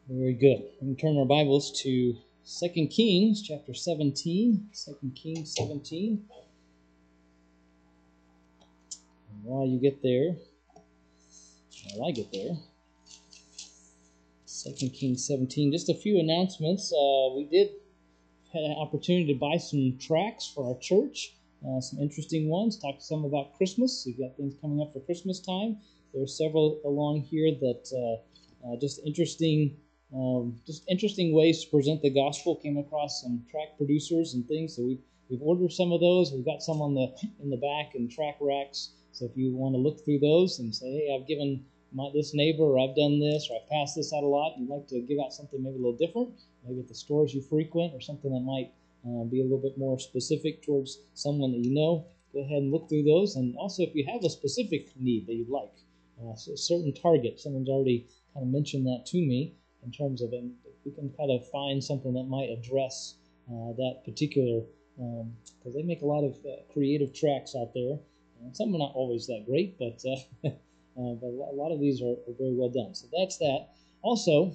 Very good. We can turn our Bibles to 2 Kings chapter 17. 2 Kings 17. And while you get there, while I get there, 2 Kings 17, just a few announcements. We had an opportunity to buy some tracts for our church, some interesting ones. Talked to some about Christmas. We've got things coming up for Christmas time. There are several along here that just interesting ways to present the gospel. Came across some tract producers and things, so we've ordered some of those. We've got some in the back and track racks. So if you want to look through those and say, hey, I've given this neighbor, or I've done this, or I've passed this out a lot, and you'd like to give out something maybe a little different, maybe at the stores you frequent, or something that might be a little bit more specific towards someone that you know, go ahead and look through those. And also, if you have a specific need that you'd like, so a certain target, someone's already kind of mentioned that to me in terms of, and we can kind of find something that might address that particular, because they make a lot of creative tracks out there. Some are not always that great, but but a lot of these are very well done. So that's that. Also,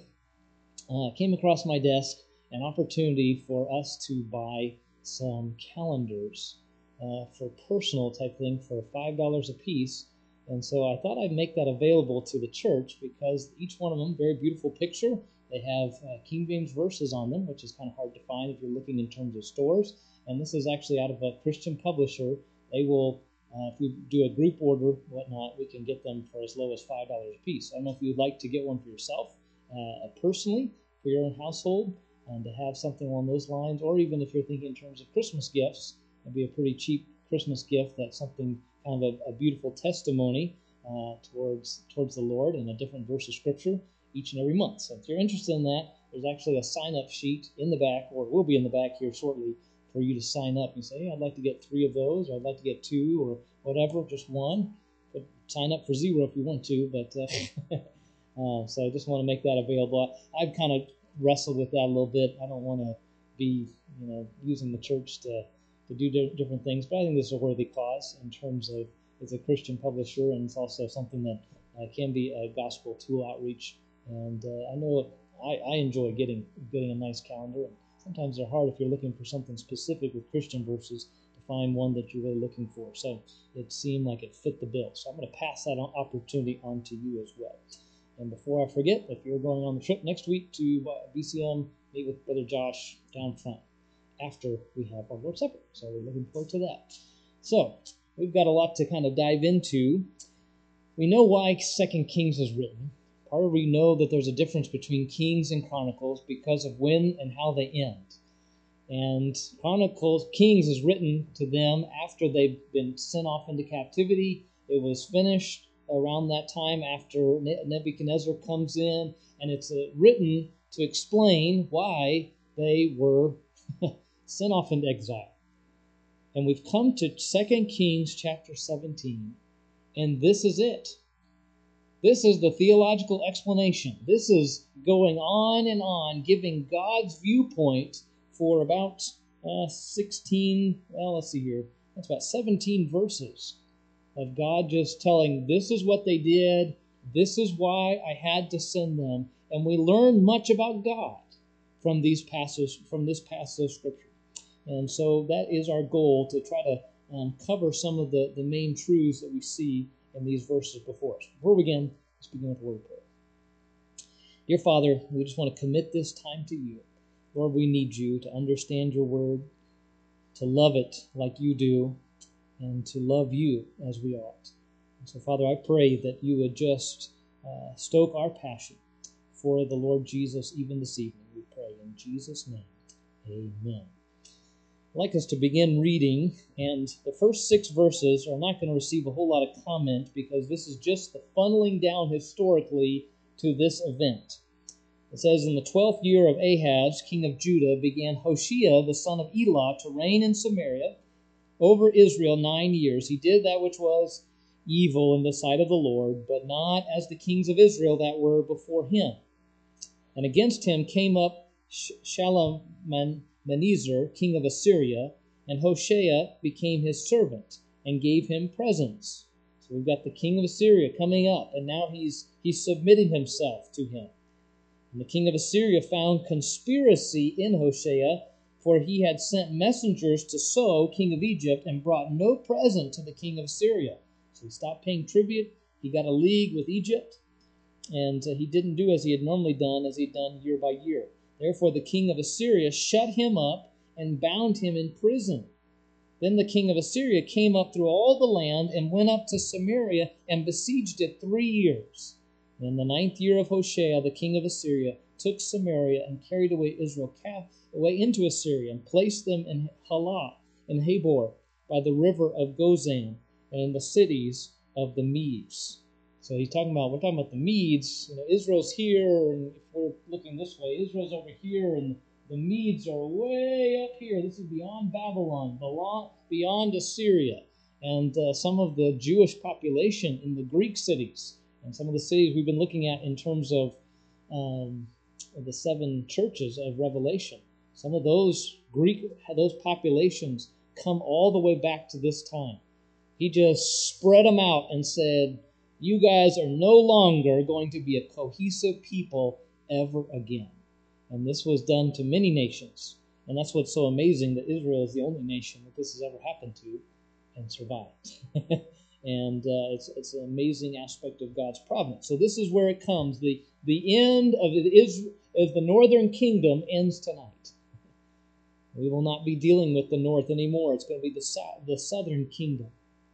came across my desk an opportunity for us to buy some calendars for personal type thing for $5 a piece. And so I thought I'd make that available to the church because each one of them, very beautiful picture. They have King James verses on them, which is kind of hard to find if you're looking in terms of stores. And this is actually out of a Christian publisher. They will, if we do a group order, whatnot, we can get them for as low as $5 a piece. I don't know if you'd like to get one for yourself personally, for your own household, and to have something along those lines, or even if you're thinking in terms of Christmas gifts, it'd be a pretty cheap Christmas gift. That's something kind of a beautiful testimony towards the Lord and a different verse of Scripture each and every month. So if you're interested in that, there's actually a sign-up sheet in the back, or it will be in the back here shortly, for you to sign up and say, hey, I'd like to get 3 of those, or I'd like to get 2, or whatever, just one. But sign up for 0 if you want to, but so I just want to make that available. I've kind of wrestled with that a little bit. I don't want to be, using the church to do different things, but I think this is a worthy cause in terms of it's a Christian publisher, and it's also something that can be a gospel tool outreach. And I know I enjoy getting a nice calendar. And sometimes they're hard if you're looking for something specific with Christian verses to find one that you're really looking for. So it seemed like it fit the bill. So I'm going to pass that opportunity on to you as well. And before I forget, if you're going on the trip next week to BCM, meet with Brother Josh down front after we have our Lord's Supper. So we're looking forward to that. So we've got a lot to kind of dive into. We know why 2 Kings is written. Part of we know that there's a difference between Kings and Chronicles because of when and how they end. And Kings is written to them after they've been sent off into captivity. It was finished around that time after Nebuchadnezzar comes in, and it's written to explain why they were sent off into exile. And we've come to 2 Kings chapter 17, and this is it. This is the theological explanation. This is going on and on, giving God's viewpoint for about 16, well, let's see here, that's about 17 verses of God just telling, this is what they did, this is why I had to send them. And we learn much about God from this passage of Scripture. And so that is our goal, to try to cover some of the main truths that we see in these verses before us. Before we begin, let's begin with a word of prayer. Dear Father, we just want to commit this time to you. Lord, we need you to understand your word, to love it like you do, and to love you as we ought. And so, Father, I pray that you would just stoke our passion for the Lord Jesus even this evening. We pray in Jesus' name. Amen. I'd like us to begin reading, and the first 6 verses are not going to receive a whole lot of comment because this is just the funneling down historically to this event. It says, in the 12th year of Ahaz, king of Judah, began Hoshea, the son of Elah, to reign in Samaria over Israel 9 years. He did that which was evil in the sight of the Lord, but not as the kings of Israel that were before him. And against him came up Shalmaneser, king of Assyria, and Hoshea became his servant and gave him presents. We've got the king of Assyria coming up, and now he's submitting himself to him. And the king of Assyria found conspiracy in Hoshea, for he had sent messengers to So, king of Egypt, and brought no present to the king of Assyria. So he stopped paying tribute. He got a league with Egypt, and he didn't do as he had normally done, as he'd done year by year. Therefore the king of Assyria shut him up and bound him in prison. Then the king of Assyria came up through all the land and went up to Samaria and besieged it 3 years. And in the 9th year of Hoshea, the king of Assyria took Samaria and carried away Israel away into Assyria and placed them in Halah and Habor by the river of Gozan and in the cities of the Medes. So we're talking about the Medes. Israel's here, and if we're looking this way, Israel's over here, and the Medes are way up here. This is beyond Babylon, beyond Assyria, and some of the Jewish population in the Greek cities, and some of the cities we've been looking at in terms of the 7 churches of Revelation. Some of those populations come all the way back to this time. He just spread them out and said, you guys are no longer going to be a cohesive people ever again. And this was done to many nations. And that's what's so amazing, that Israel is the only nation that this has ever happened to and survived. And it's an amazing aspect of God's providence. So this is where it comes. The end of the northern kingdom ends tonight. We will not be dealing with the north anymore. It's going to be the southern kingdom.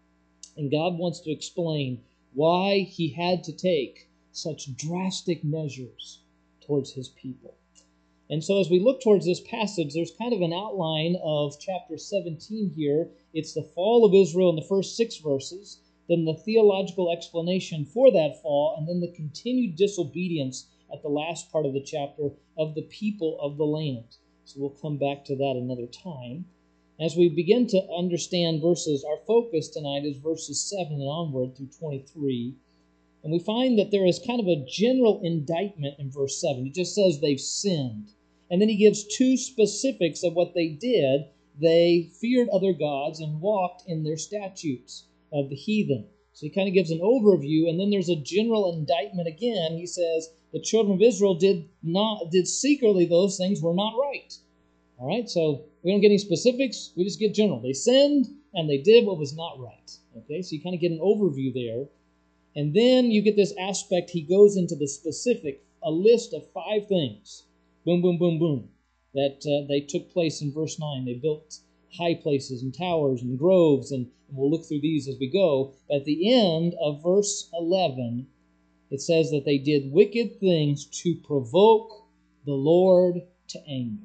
And God wants to explain why he had to take such drastic measures towards his people. And so as we look towards this passage, there's kind of an outline of chapter 17 here. It's the fall of Israel in the first 6 verses, then the theological explanation for that fall, and then the continued disobedience at the last part of the chapter of the people of the land. So we'll come back to that another time. As we begin to understand verses, our focus tonight is verses 7 and onward through 23. And we find that there is kind of a general indictment in verse 7. He just says they've sinned. And then he gives 2 specifics of what they did. They feared other gods and walked in their statutes of the heathen. So he kind of gives an overview, and then there's a general indictment again. He says the children of Israel did secretly those things were not right. All right, so we don't get any specifics. We just get general. They sinned, and they did what was not right. Okay, so you kind of get an overview there. And then you get this aspect. He goes into the specific, a list of 5 things. Boom, boom, boom, boom. That they took place in verse 9. They built high places and towers and groves, and we'll look through these as we go. But at the end of verse 11, it says that they did wicked things to provoke the Lord to anger.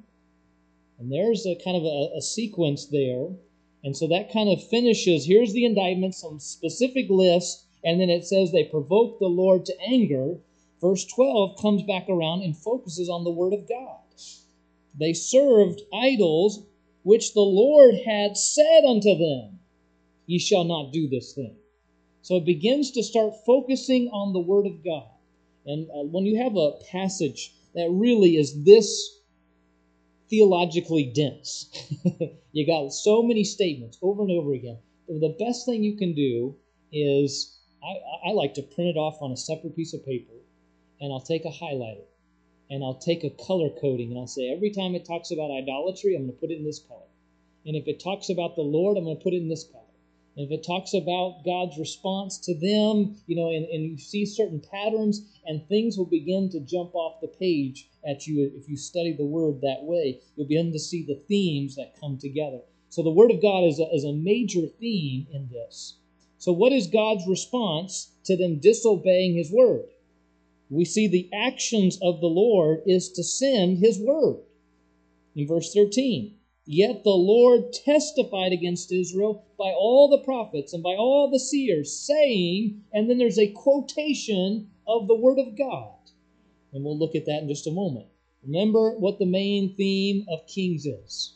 And there's a kind of a sequence there. And so that kind of finishes. Here's the indictment, some specific lists, and then it says they provoked the Lord to anger. Verse 12 comes back around and focuses on the Word of God. They served idols, which the Lord had said unto them, ye shall not do this thing. So it begins to start focusing on the Word of God. And when you have a passage that really is this theologically dense, you got so many statements over and over again, the best thing you can do is, I like to print it off on a separate piece of paper, and I'll take a highlighter, and I'll take a color coding, and I'll say every time it talks about idolatry, I'm going to put it in this color. And if it talks about the Lord, I'm going to put it in this color. And if it talks about God's response to them, and you see certain patterns, and things will begin to jump off the page at you if you study the Word that way. You'll begin to see the themes that come together. So the Word of God is a major theme in this. So what is God's response to them disobeying His Word? We see the actions of the Lord is to send His Word. In verse 13, yet the Lord testified against Israel by all the prophets and by all the seers, saying, and then there's a quotation of the Word of God. And we'll look at that in just a moment. Remember what the main theme of Kings is.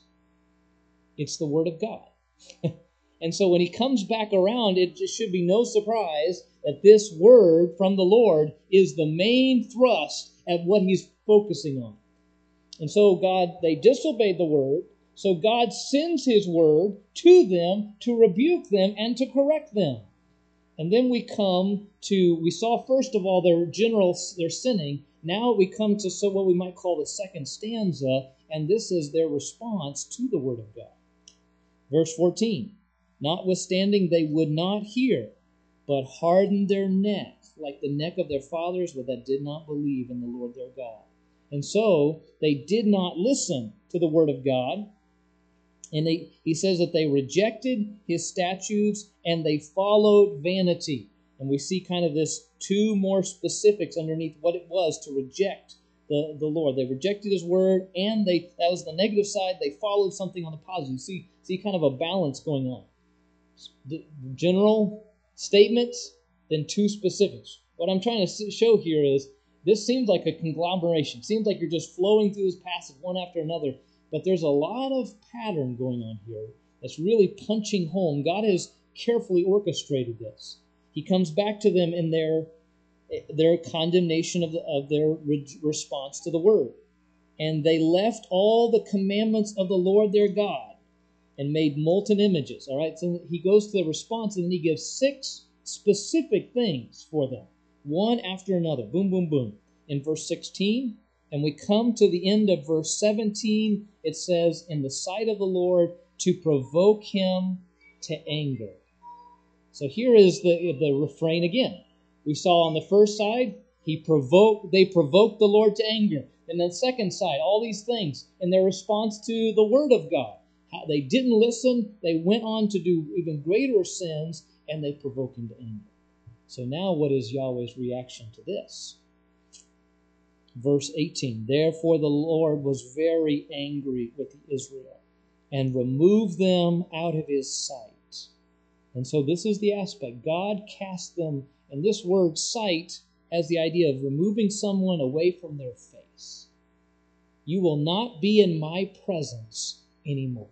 It's the Word of God. And so when he comes back around, it should be no surprise that this word from the Lord is the main thrust at what he's focusing on. And so they disobeyed the word, so God sends his word to them to rebuke them and to correct them. And then we saw first of all their sinning. now we come to what we might call the second stanza, and this is their response to the word of God. Verse 14, notwithstanding they would not hear, but hardened their neck, like the neck of their fathers, that did not believe in the Lord their God. And so they did not listen to the word of God. And he says that they rejected his statutes and they followed vanity. And we see kind of this two more specifics underneath what it was to reject the Lord. They rejected his word, and that was the negative side. They followed something on the positive. See kind of a balance going on. The general statements, then two specifics. What I'm trying to show here is this seems like a conglomeration. Seems like you're just flowing through this passage one after another. But there's a lot of pattern going on here that's really punching home. God has carefully orchestrated this. He comes back to them in their condemnation of their response to the word. And they left all the commandments of the Lord their God and made molten images. All right, so he goes to the response, and then he gives 6 specific things for them, one after another. Boom, boom, boom. In verse 16, and we come to the end of verse 17, it says, in the sight of the Lord, to provoke him to anger. So here is the refrain again. We saw on the first side, they provoked the Lord to anger. And then second side, all these things in their response to the word of God. How they didn't listen, they went on to do even greater sins, and they provoked him to anger. So now what is Yahweh's reaction to this? Verse 18, therefore the Lord was very angry with Israel and removed them out of his sight. And so this is the aspect. God cast them, and this word sight has the idea of removing someone away from their face. You will not be in my presence anymore.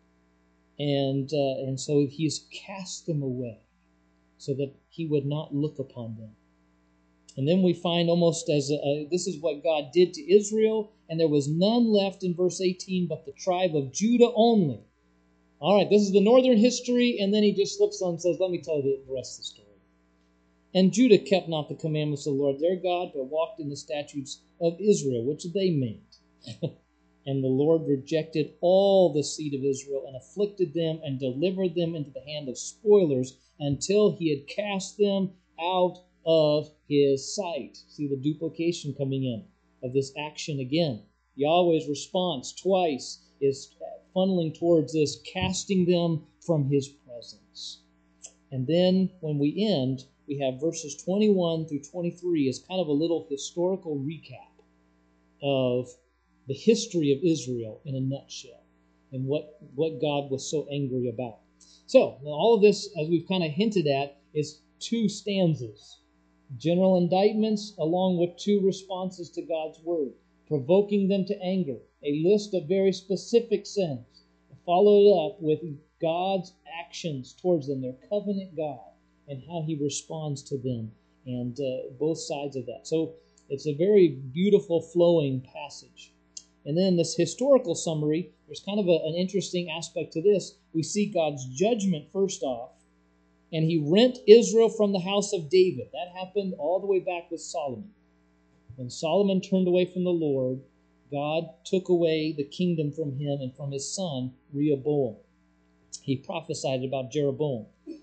And so he's cast them away so that he would not look upon them. And then we find almost as this is what God did to Israel, and there was none left in verse 18 but the tribe of Judah only. All right, this is the northern history, and then he just slips on and says, let me tell you the rest of the story. And Judah kept not the commandments of the Lord their God, but walked in the statutes of Israel, which they made. And the Lord rejected all the seed of Israel and afflicted them and delivered them into the hand of spoilers until he had cast them out of his sight. See the duplication coming in of this action again. Yahweh's response twice is funneling towards this, casting them from his presence. And then when we end, we have verses 21 through 23 as kind of a little historical recap of the history of Israel in a nutshell and what God was so angry about. So, all of this, as we've kind of hinted at, is 2 stanzas. General indictments along with 2 responses to God's word, provoking them to anger, a list of very specific sins, followed up with God's actions towards them, their covenant God, and how he responds to them, and both sides of that. So it's a very beautiful flowing passage. And then this historical summary, there's kind of an interesting aspect to this. We see God's judgment first off, and he rent Israel from the house of David. That happened all the way back with Solomon. When Solomon turned away from the Lord, God took away the kingdom from him and from his son, Rehoboam. He prophesied about Jeroboam.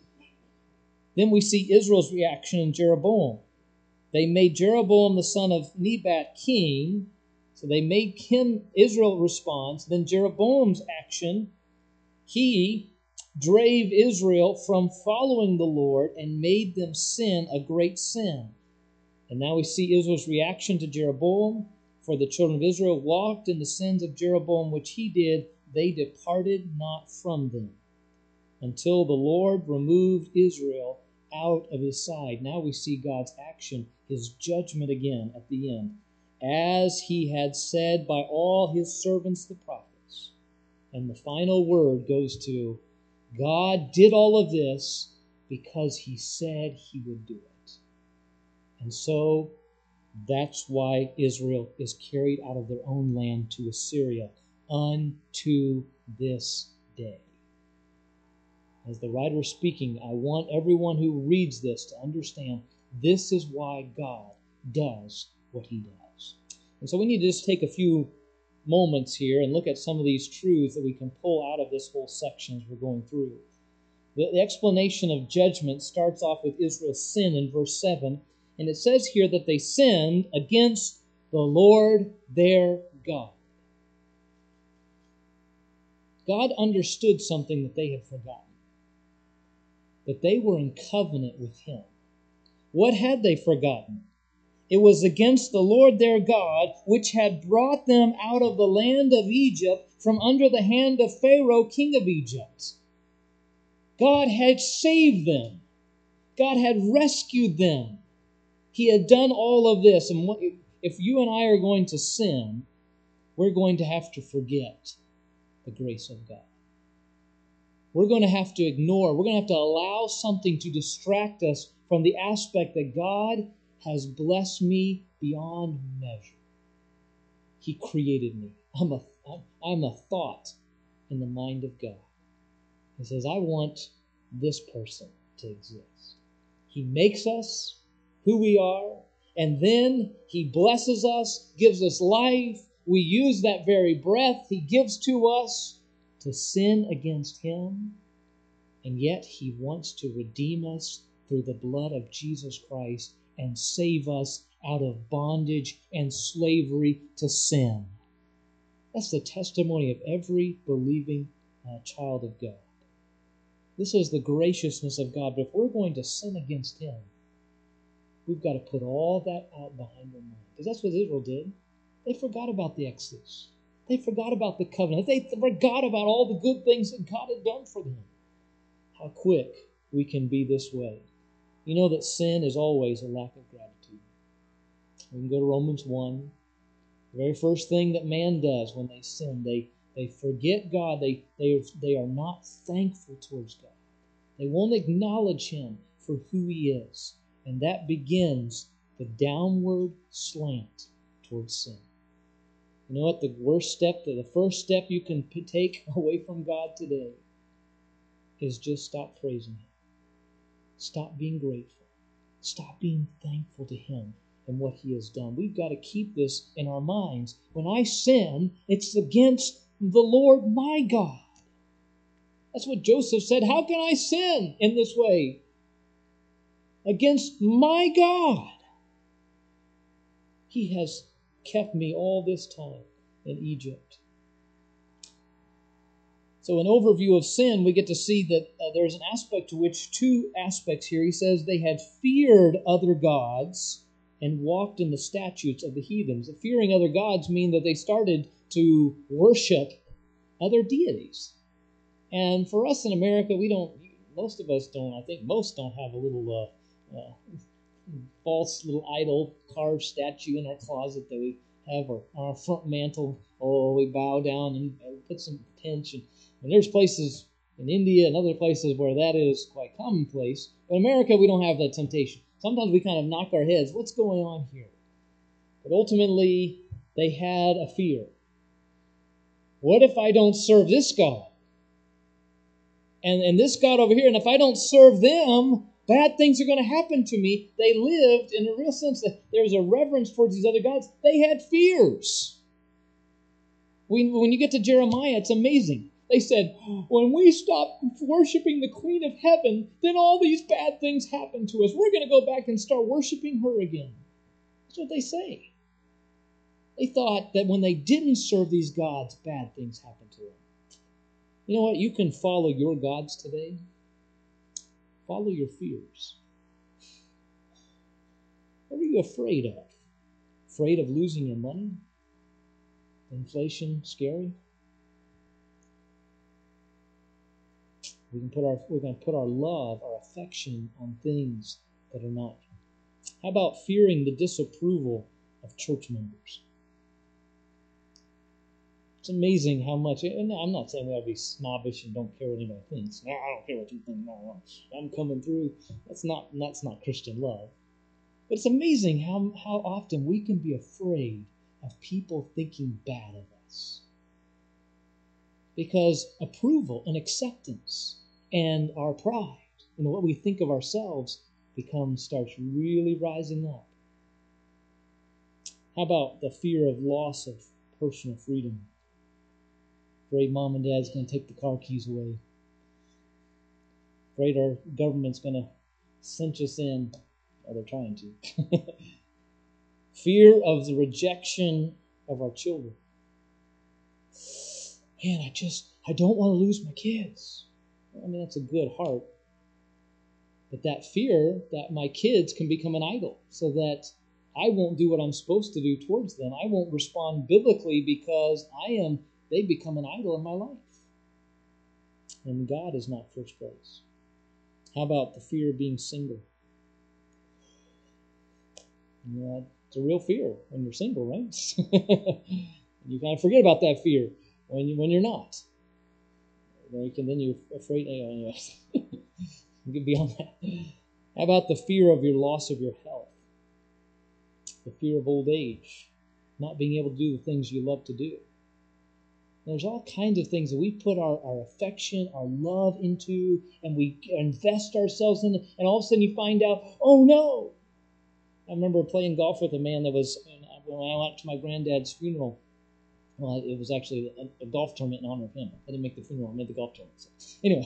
Then we see Israel's reaction in Jeroboam. They made Jeroboam the son of Nebat king. So they made him, Israel responds. Then Jeroboam's action, he drave Israel from following the Lord and made them sin a great sin. And now we see Israel's reaction to Jeroboam. For the children of Israel walked in the sins of Jeroboam, which he did. They departed not from them until the Lord removed Israel out of his side. Now we see God's action, his judgment again at the end, as he had said by all his servants the prophets. And the final word goes to, God did all of this because he said he would do it. And so that's why Israel is carried out of their own land to Assyria unto this day. As the writer is speaking, I want everyone who reads this to understand this is why God does what he does. And so we need to just take a few moments here and look at some of these truths that we can pull out of this whole section as we're going through. The explanation of judgment starts off with Israel's sin in verse 7, and it says here that they sinned against the Lord their God. God understood something that they had forgotten, that they were in covenant with Him. What had they forgotten? It was against the Lord their God, which had brought them out of the land of Egypt from under the hand of Pharaoh, king of Egypt. God had saved them. God had rescued them. He had done all of this. And if you and I are going to sin, we're going to have to forget the grace of God. We're going to have to ignore, we're going to have to allow something to distract us from the aspect that God has blessed me beyond measure. He created me. I'm a thought in the mind of God. He says, I want this person to exist. He makes us who we are, and then He blesses us, gives us life. We use that very breath He gives to us to sin against Him, and yet He wants to redeem us through the blood of Jesus Christ and save us out of bondage and slavery to sin. That's the testimony of every believing child of God. This is the graciousness of God. But if we're going to sin against Him, we've got to put all that out behind our mind. Because that's what Israel did. They forgot about the Exodus. They forgot about the covenant. They forgot about all the good things that God had done for them. How quick we can be this way. You know that sin is always a lack of gratitude. We can go to Romans 1. The very first thing that man does when they sin, they forget God. They are not thankful towards God. They won't acknowledge Him for who He is. And that begins the downward slant towards sin. You know what? The first step you can take away from God today is just stop praising Him. Stop being grateful. Stop being thankful to Him and what He has done. We've got to keep this in our minds. When I sin, it's against the Lord my God. That's what Joseph said. How can I sin in this way? Against my God. He has kept me all this time in Egypt. So an overview of sin, we get to see that there's an aspect to which, two aspects here. He says they had feared other gods and walked in the statutes of the heathens. The fearing other gods mean that they started to worship other deities. And for us in America, most of us don't, I think most don't have a little false little idol carved statue in our closet that we have, or on our front mantle. Oh, we bow down and put some attention. And there's places in India and other places where that is quite commonplace. But in America, we don't have that temptation. Sometimes we kind of knock our heads, what's going on here? But ultimately, they had a fear. What if I don't serve this God? And this God over here, and if I don't serve them, bad things are going to happen to me. They lived in a real sense that there's a reverence towards these other gods. They had fears. When you get to Jeremiah, it's amazing. They said, when we stop worshiping the Queen of Heaven, then all these bad things happen to us. We're going to go back and start worshiping her again. That's what they say. They thought that when they didn't serve these gods, bad things happened to them. You know what? You can follow your gods today. Follow your fears. What are you afraid of? Afraid of losing your money? Inflation scary? We're going to put our love, our affection on things that are not. How about fearing the disapproval of church members? It's amazing how much, and I'm not saying we ought to be snobbish and don't care what anybody thinks. No, I don't care what you think. No, I'm coming through. That's not Christian love. But it's amazing how often we can be afraid of people thinking bad of us. Because approval and acceptance and our pride, what we think of ourselves, starts really rising up. How about the fear of loss of personal freedom? Afraid mom and dad's going to take the car keys away. Afraid our government's going to cinch us in. Oh, they're trying to. Fear of the rejection of our children. Man, I don't want to lose my kids. I mean, that's a good heart. But that fear that my kids can become an idol, so that I won't do what I'm supposed to do towards them. I won't respond biblically because they become an idol in my life. And God is not first place. How about the fear of being single? It's a real fear when you're single, right? You kind of forget about that fear when you're not. Then you're afraid. Anyways, you get beyond that. How about the fear of your loss of your health? The fear of old age, not being able to do the things you love to do. There's all kinds of things that we put our affection, our love into, and we invest ourselves in, and all of a sudden you find out, oh no! I remember playing golf with a man when I went to my granddad's funeral. Well, it was actually a golf tournament in honor of him. I didn't make the funeral, I made the golf tournament. So,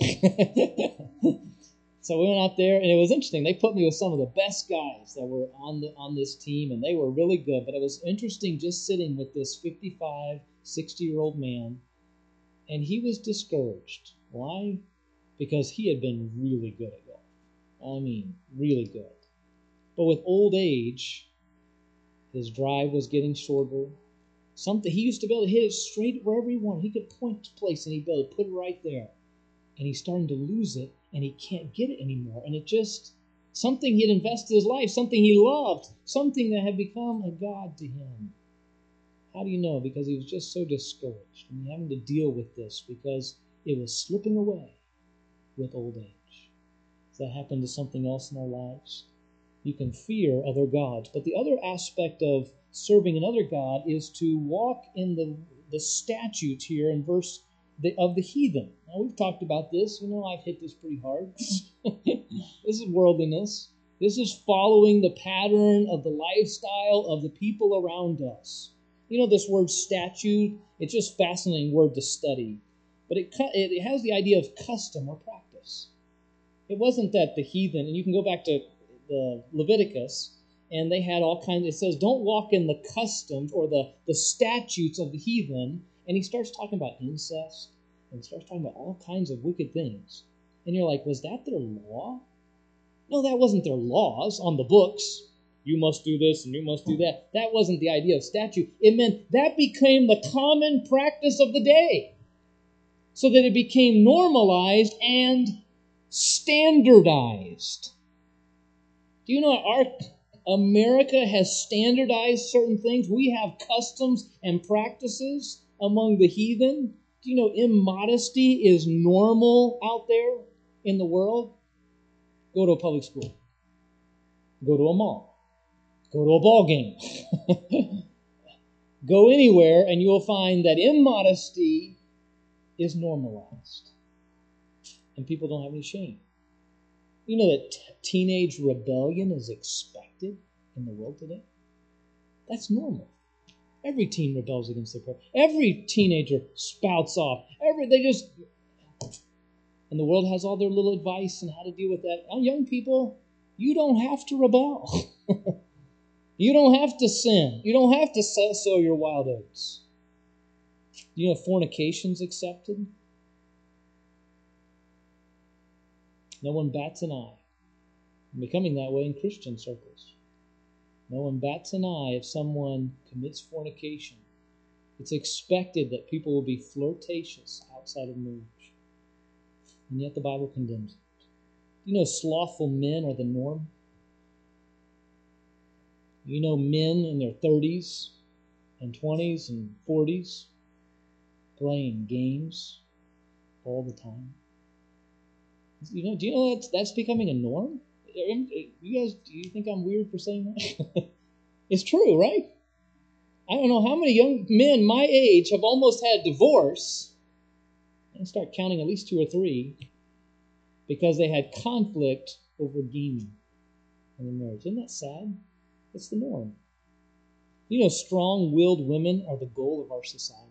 anyway. So we went out there, and it was interesting. They put me with some of the best guys that were on this team, and they were really good. But it was interesting just sitting with this 55, 60-year-old man, and he was discouraged. Why? Because he had been really good at golf. I mean, really good. But with old age, his drive was getting shorter. He used to be able to hit it straight wherever he wanted. He could point to place, and he'd be able to put it right there. And he's starting to lose it, and he can't get it anymore. And it just, something he had invested his life, something he loved, something that had become a god to him. How do you know? Because he was just so discouraged and having to deal with this because it was slipping away with old age. Does that happen to something else in our lives? You can fear other gods. But the other aspect of serving another god is to walk in the statutes here in verse of the heathen. Now, we've talked about this. I've hit this pretty hard. This is worldliness. This is following the pattern of the lifestyle of the people around us. This word statute, it's just a fascinating word to study. But it has the idea of custom or practice. It wasn't that the heathen, and you can go back to the Leviticus, and they had all kinds, it says, don't walk in the customs or the statutes of the heathen. And he starts talking about incest, and he starts talking about all kinds of wicked things. And you're like, was that their law? No, that wasn't their laws on the books. You must do this and you must do that. That wasn't the idea of statute. It meant that became the common practice of the day, so that it became normalized and standardized. Do you know America has standardized certain things? We have customs and practices among the heathen. Do you know immodesty is normal out there in the world? Go to a public school. Go to a mall. Go to a ball game. Go anywhere and you'll find that immodesty is normalized. And people don't have any shame. You know that teenage rebellion is expected in the world today? That's normal. Every teen rebels against their parents. Every teenager spouts off. And the world has all their little advice on how to deal with that. Young people, you don't have to rebel. You don't have to sin. You don't have to sow your wild oats. You know fornication's accepted? No one bats an eye. I'm becoming that way in Christian circles. No one bats an eye if someone commits fornication. It's expected that people will be flirtatious outside of marriage. And yet the Bible condemns it. You know slothful men are the norm? You know men in their 30s and 20s and 40s playing games all the time? Do you know that's becoming a norm? You guys, do you think I'm weird for saying that? It's true, right? I don't know how many young men my age have almost had divorce. I can start counting at least 2 or 3 because they had conflict over gaming in their marriage. Isn't that sad? It's the norm. You know, strong-willed women are the goal of our society.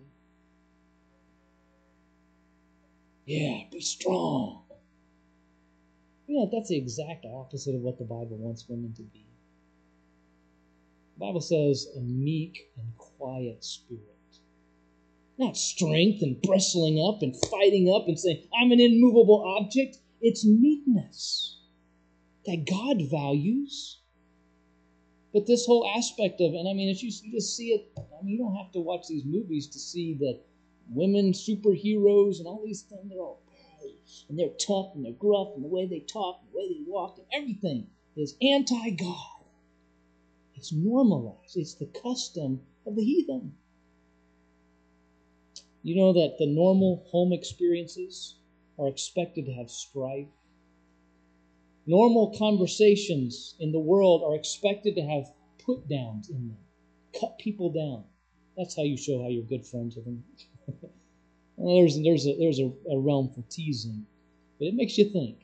Yeah, be strong. You know, that's the exact opposite of what the Bible wants women to be. The Bible says a meek and quiet spirit. Not strength and bristling up and fighting up and saying, I'm an immovable object. It's meekness that God values. But this whole aspect of, and I mean, if you just see it, I mean, you don't have to watch these movies to see that women superheroes and all these things, they're all bad, and they're tough and they're gruff, and the way they talk, and the way they walk, and everything is anti-God. It's normalized. It's the custom of the heathen. You know that the normal home experiences are expected to have strife. Normal conversations in the world are expected to have put-downs in them. Cut people down. That's how you show how you're good friends with them. There's a realm for teasing, but it makes you think.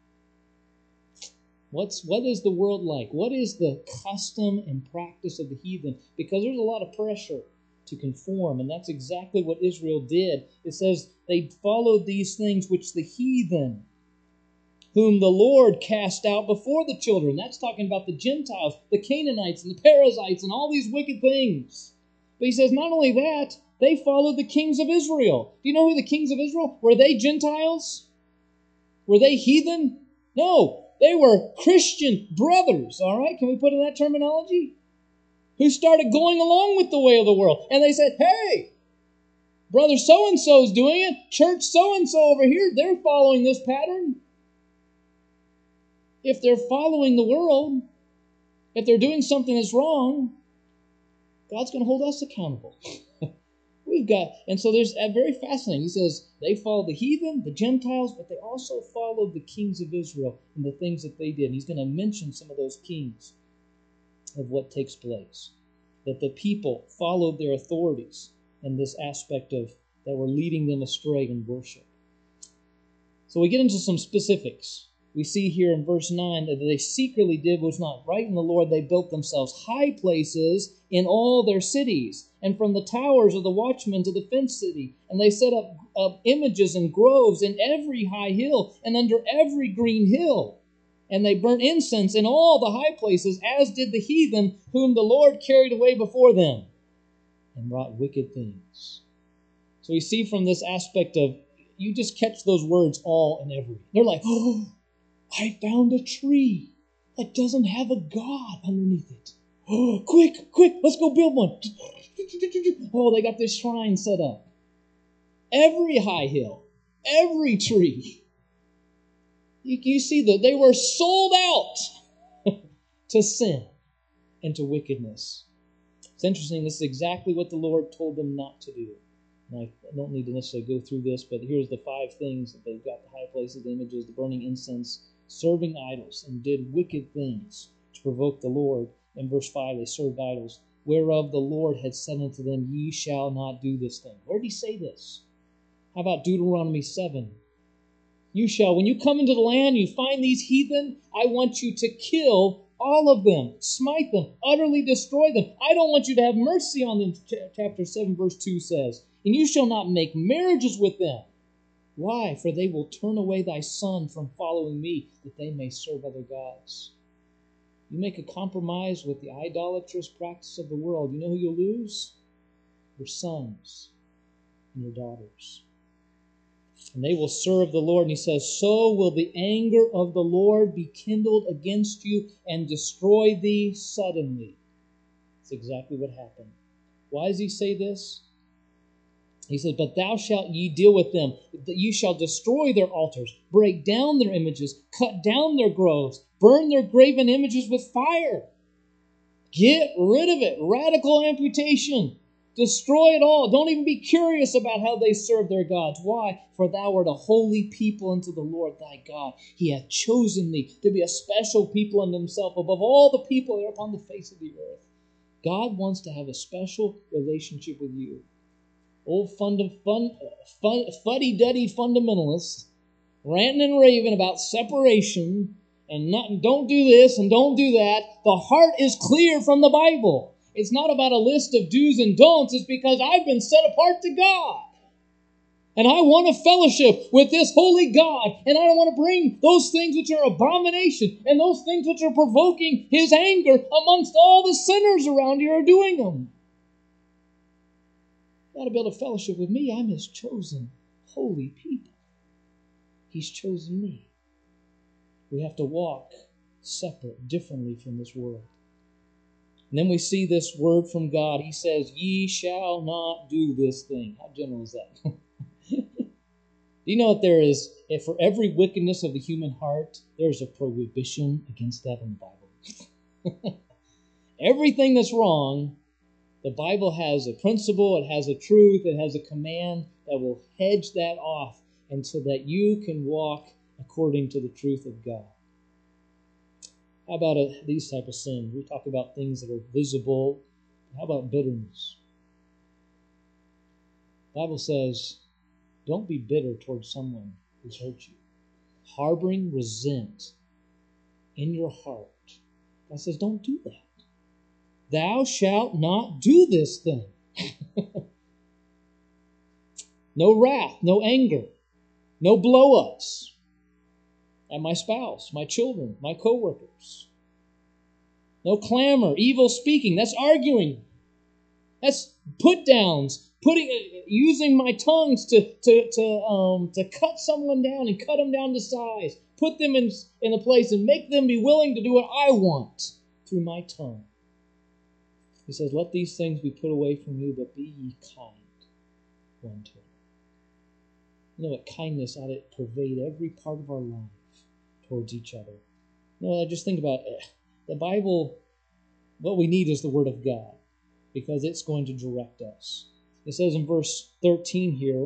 What is the world like? What is the custom and practice of the heathen? Because there's a lot of pressure to conform, and that's exactly what Israel did. It says they followed these things which the heathen, whom the Lord cast out before the children. That's talking about the Gentiles, the Canaanites, and the Perizzites, and all these wicked things. But he says not only that, they followed the kings of Israel. Do you know who the kings of Israel? Were they Gentiles? Were they heathen? No, they were Christian brothers, all right? Can we put in that terminology? Who started going along with the way of the world. And they said, hey, brother so-and-so is doing it. Church so-and-so over here, they're following this pattern. If they're following the world, if they're doing something that's wrong, God's going to hold us accountable. And so there's very fascinating. He says they followed the heathen, the Gentiles, but they also followed the kings of Israel and the things that they did. And he's going to mention some of those kings of what takes place. That the people followed their authorities in this aspect of that were leading them astray in worship. So we get into some specifics. We see here in verse 9 that they secretly did what was not right in the Lord. They built themselves high places in all their cities, and from the towers of the watchmen to the fenced city. And they set up images and groves in every high hill and under every green hill. And they burnt incense in all the high places, as did the heathen whom the Lord carried away before them, and wrought wicked things. So we see from this aspect of, you just catch those words all and every. They're like, oh, I found a tree that doesn't have a God underneath it. Oh, quick, let's go build one. Oh, they got this shrine set up. Every high hill, every tree. You see that they were sold out to sin and to wickedness. It's interesting, this is exactly what the Lord told them not to do. And I don't need to necessarily go through this, but here's the 5 things that they've got: the high places, the images, the burning incense, serving idols, and did wicked things to provoke the Lord. In verse 5, they served idols, whereof the Lord had said unto them, ye shall not do this thing. Where did he say this? How about Deuteronomy 7? You shall, when you come into the land, you find these heathen, I want you to kill all of them, smite them, utterly destroy them. I don't want you to have mercy on them, chapter 7, verse 2 says. And you shall not make marriages with them. Why? For they will turn away thy son from following me, that they may serve other gods. You make a compromise with the idolatrous practice of the world, you know who you'll lose? Your sons and your daughters. And they will serve the Lord. And he says, so will the anger of the Lord be kindled against you and destroy thee suddenly. That's exactly what happened. Why does he say this? He says, but thou shalt ye deal with them, that ye shall destroy their altars, break down their images, cut down their groves, burn their graven images with fire. Get rid of it. Radical amputation. Destroy it all. Don't even be curious about how they serve their gods. Why? For thou art a holy people unto the Lord thy God. He hath chosen thee to be a special people unto himself above all the people that are upon the face of the earth. God wants to have a special relationship with you. Old fuddy-duddy fundamentalists ranting and raving about separation and don't do this and don't do that. The heart is clear from the Bible. It's not about a list of do's and don'ts. It's because I've been set apart to God. And I want to fellowship with this holy God. And I don't want to bring those things which are abomination and those things which are provoking His anger amongst all the sinners around here are doing them. You got to be able to fellowship with me. I'm His chosen holy people. He's chosen me. We have to walk separate, differently from this world. And then we see this word from God. He says, ye shall not do this thing. How general is that? Do you know that there is, for every wickedness of the human heart, there's a prohibition against that in the Bible? Everything that's wrong, the Bible has a principle, it has a truth, it has a command that will hedge that off, and so that you can walk according to the truth of God. How about these type of sins? We talk about things that are visible. How about bitterness? The Bible says, don't be bitter towards someone who's hurt you. Harboring resent in your heart. God says, don't do that. Thou shalt not do this thing. No wrath, no anger, no blow-ups at my spouse, my children, my co-workers. No clamor, evil speaking. That's arguing. That's put-downs. Using my tongues to cut someone down and cut them down to size. Put them in a place and make them be willing to do what I want through my tongue. He says, let these things be put away from you, but be ye kind one to another. You know what? Kindness ought to pervade every part of our life towards each other. You know, I just think about the Bible. What we need is the Word of God, because it's going to direct us. It says in verse 13 here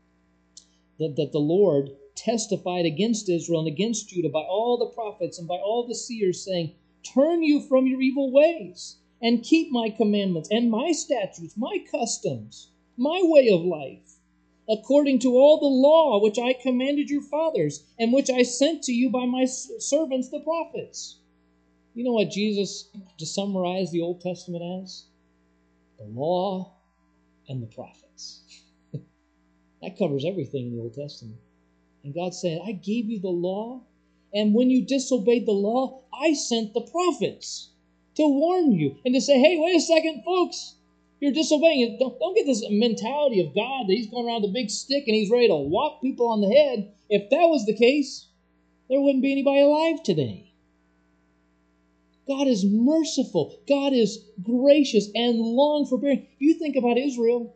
that the Lord testified against Israel and against Judah by all the prophets and by all the seers, saying, turn you from your evil ways and keep my commandments and my statutes, my customs, my way of life, according to all the law which I commanded your fathers and which I sent to you by my servants the prophets. You know what Jesus, to summarize the Old Testament as? The law and the prophets. That covers everything in the Old Testament. And God said, I gave you the law, and when you disobeyed the law, I sent the prophets to warn you and to say, hey, wait a second, folks, you're disobeying it. Don't get this mentality of God that He's going around with a big stick and He's ready to whop people on the head. If that was the case, there wouldn't be anybody alive today. God is merciful. God is gracious and long forbearing. You think about Israel.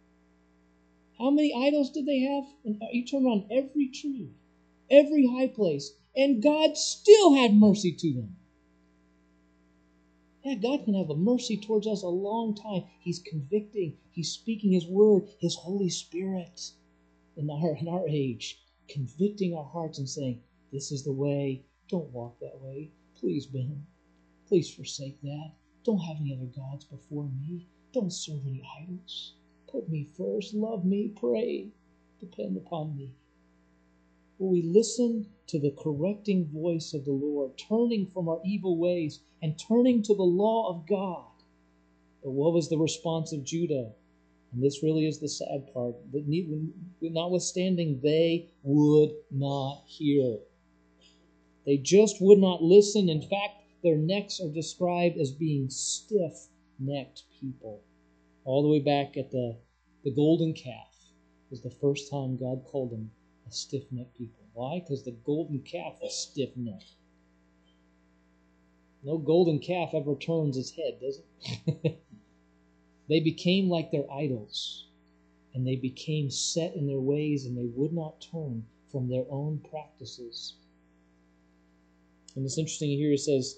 How many idols did they have? And you turn around every tree, every high place, and God still had mercy to them. Yeah, God can have a mercy towards us a long time. He's convicting. He's speaking His word, His Holy Spirit in our age, convicting our hearts and saying, this is the way. Don't walk that way. Please, Ben. Please forsake that. Don't have any other gods before me. Don't serve any idols. Put me first. Love me. Pray. Depend upon me. Will we listen to the correcting voice of the Lord, turning from our evil ways and turning to the law of God? But what was the response of Judah? And this really is the sad part. But notwithstanding, they would not hear. They just would not listen. In fact, their necks are described as being stiff-necked people. All the way back at the golden calf was the first time God called them a stiff-necked people. Why? Because the golden calf was stiff-necked. No golden calf ever turns its head, does it? They became like their idols, and they became set in their ways, and they would not turn from their own practices. And it's interesting here, it says,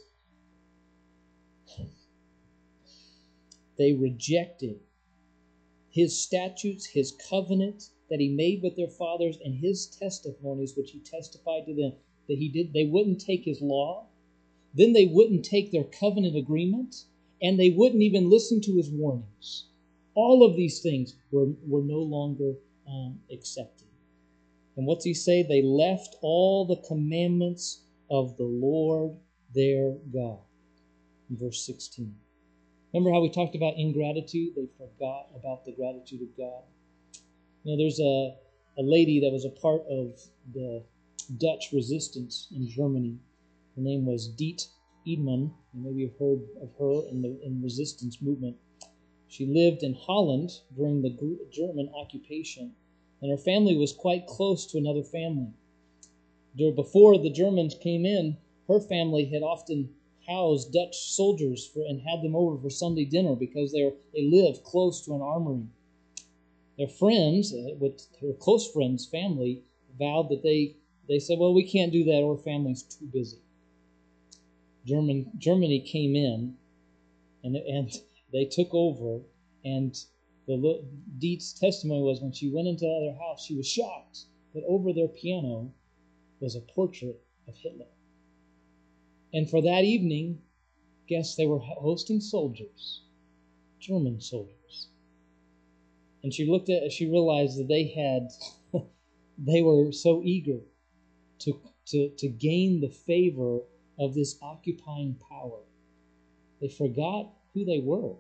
they rejected His statutes, His covenant that He made with their fathers, and His testimonies, which He testified to them that He did. They wouldn't take His law. Then they wouldn't take their covenant agreement, and they wouldn't even listen to His warnings. All of these things were no longer accepted. And what's He say? They left all the commandments of the Lord their God. In verse 16. Remember how we talked about ingratitude? They forgot about the gratitude of God. There's a lady that was a part of the Dutch resistance in Germany. Her name was Diet Eidman. Maybe you've heard of her in the resistance movement. She lived in Holland during the German occupation, and her family was quite close to another family. Before the Germans came in, her family had often housed Dutch soldiers and had them over for Sunday dinner because they lived close to an armory. Their friends, with her close friends' family, vowed that they said, well, we can't do that, our family's too busy. Germany came in, and they took over, and Diet's testimony was when she went into the other house, she was shocked that over their piano was a portrait of Hitler. And for that evening, guess they were hosting soldiers, German soldiers. And she realized that they were so eager to gain the favor of this occupying power. They forgot who they were.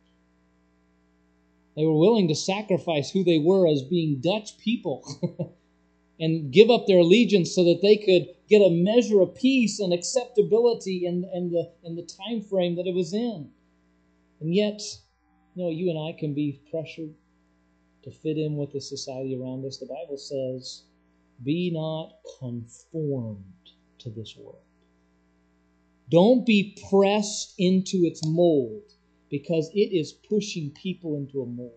They were willing to sacrifice who they were as being Dutch people and give up their allegiance so that they could get a measure of peace and acceptability in the time frame that it was in. And yet, you and I can be pressured to fit in with the society around us. The Bible says, be not conformed to this world. Don't be pressed into its mold, because it is pushing people into a mold.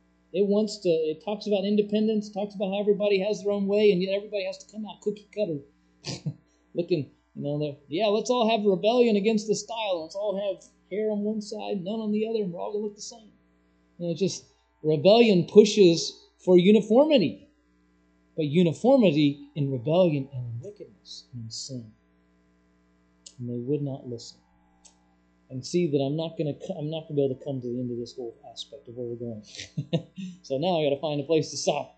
It talks about independence, talks about how everybody has their own way, and yet everybody has to come out cookie cutter. Looking, let's all have rebellion against the style. Let's all have hair on one side, none on the other, and we're all going to look the same. Just rebellion pushes for uniformity. But uniformity in rebellion and in wickedness and in sin. And they would not listen. And see that I'm not going to be able to come to the end of this whole aspect of where we're going. So now I got to find a place to stop.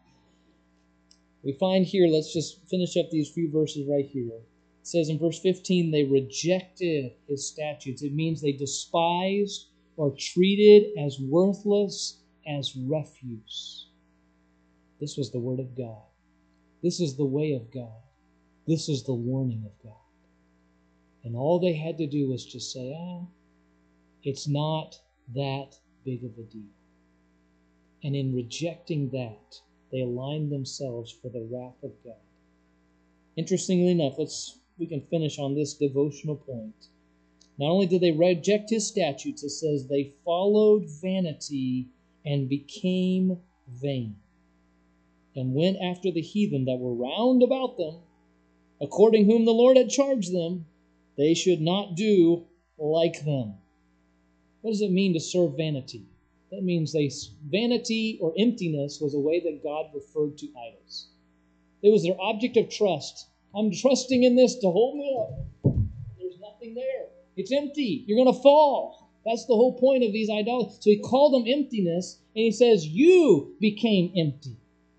We find here, let's just finish up these few verses right here. It says in verse 15, they rejected his statutes. It means they despised or treated as worthless as refuse. This was the word of God. This is the way of God. This is the warning of God. And all they had to do was just say, it's not that big of a deal. And in rejecting that, they aligned themselves for the wrath of God. Interestingly enough, we can finish on this devotional point. Not only did they reject his statutes, it says they followed vanity and became vain, and went after the heathen that were round about them, according whom the Lord had charged them, they should not do like them. What does it mean to serve vanity? That means vanity or emptiness was a way that God referred to idols. It was their object of trust. I'm trusting in this to hold me up. There's nothing there. It's empty. You're going to fall. That's the whole point of these idols. So he called them emptiness, and he says, you became empty.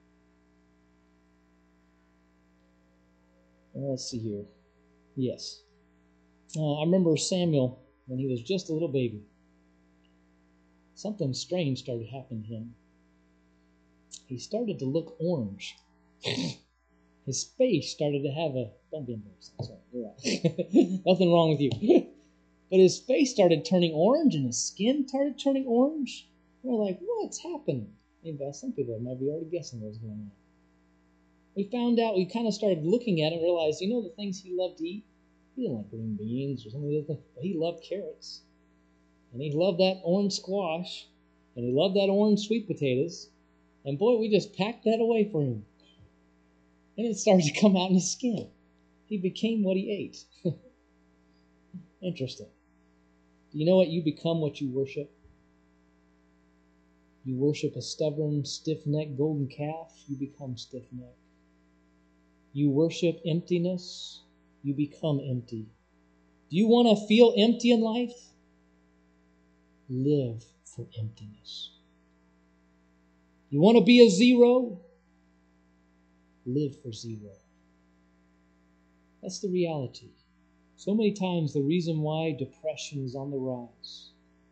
Let's see here. Yes. I remember Samuel when he was just a little baby. Something strange started happening to him. He started to look orange. His face started to have don't be embarrassed. Sorry, you're right. Nothing wrong with you. But his face started turning orange and his skin started turning orange. We're like, what's happening? Maybe some people might be already guessing what's going on. We found out, we kind of started looking at it and realized, the things he loved to eat? He didn't like green beans or some of the other things, but he loved carrots. And he loved that orange squash. And he loved that orange sweet potatoes. And boy, we just packed that away for him. And it started to come out in his skin. He became what he ate. Interesting. Do you know what? You become what you worship. You worship a stubborn, stiff-necked golden calf, you become stiff-necked. You worship emptiness, you become empty. Do you want to feel empty in life? Live for emptiness. You want to be a zero? Live for zero. That's the reality. So many times the reason why depression is on the rise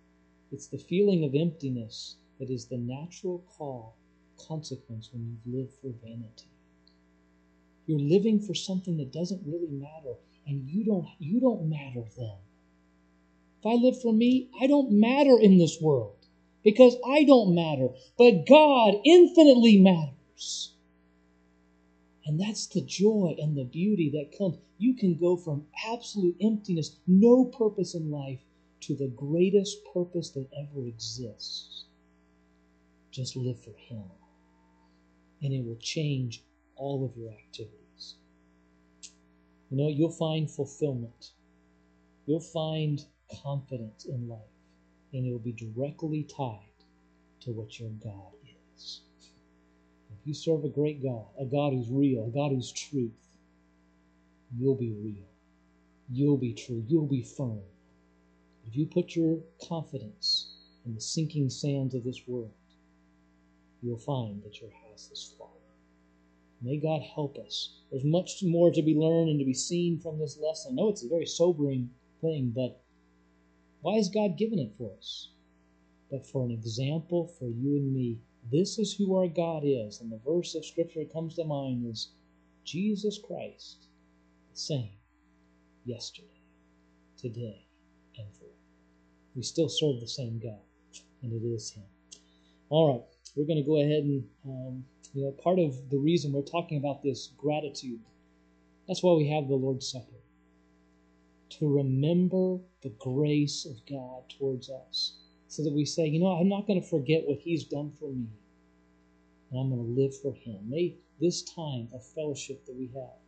It's the feeling of emptiness that is the natural consequence when you've lived for vanity. You're living for something that doesn't really matter, and you don't matter then. If I live for me, I don't matter in this world because I don't matter, but God infinitely matters. And that's the joy and the beauty that comes. You can go from absolute emptiness, no purpose in life, to the greatest purpose that ever exists. Just live for Him. And it will change all of your activities. You know, you'll find fulfillment. You'll find confidence in life. And it will be directly tied to what your God is. If you serve a great God, a God who's real, a God who's truth, you'll be real. You'll be true. You'll be firm. If you put your confidence in the sinking sands of this world, you'll find that your house is falling. May God help us. There's much more to be learned and to be seen from this lesson. I know it's a very sobering thing, but why has God given it for us? But for an example for you and me. This is who our God is. And the verse of Scripture that comes to mind is Jesus Christ, the same yesterday, today, and forever. We still serve the same God, and it is Him. All right, we're going to go ahead and, part of the reason we're talking about this gratitude, that's why we have the Lord's Supper. To remember the grace of God towards us. So that we say, I'm not going to forget what He's done for me. And I'm going to live for Him. May this time of fellowship that we have.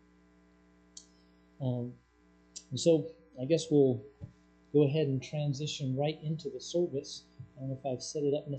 And so I guess we'll go ahead and transition right into the service. I don't know if I've set it up